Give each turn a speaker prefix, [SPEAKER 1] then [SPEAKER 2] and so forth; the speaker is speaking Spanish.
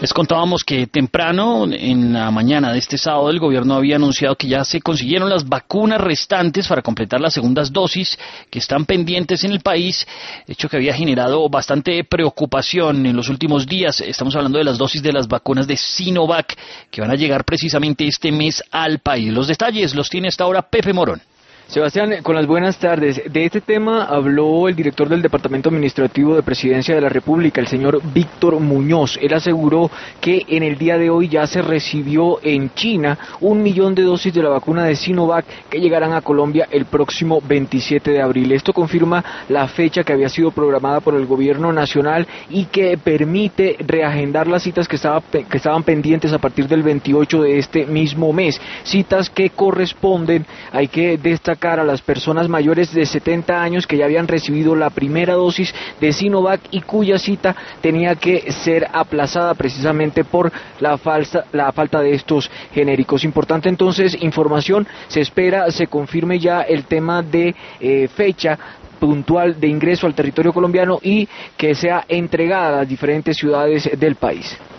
[SPEAKER 1] Les contábamos que temprano, en la mañana de este sábado, el gobierno había anunciado que ya se consiguieron las vacunas restantes para completar las segundas dosis que están pendientes en el país, hecho que había generado bastante preocupación en los últimos días. Estamos hablando de las dosis de las vacunas de Sinovac, que van a llegar precisamente este mes al país. Los detalles los tiene hasta ahora Pepe Morón.
[SPEAKER 2] Sebastián, con las buenas tardes. De este tema habló el director del Departamento Administrativo de Presidencia de la República, el señor Víctor Muñoz. Él aseguró que en el día de hoy ya se recibió en China 1 millón de dosis de la vacuna de Sinovac que llegarán a Colombia el próximo 27 de abril. Esto confirma la fecha que había sido programada por el gobierno nacional y que permite reagendar las citas que estaban pendientes a partir del 28 de este mismo mes. Citas que corresponden, hay que destacar, a las personas mayores de 70 años que ya habían recibido la primera dosis de Sinovac y cuya cita tenía que ser aplazada precisamente por la falta de estos genéricos. Importante entonces información, se espera se confirme ya el tema de fecha puntual de ingreso al territorio colombiano y que sea entregada a las diferentes ciudades del país.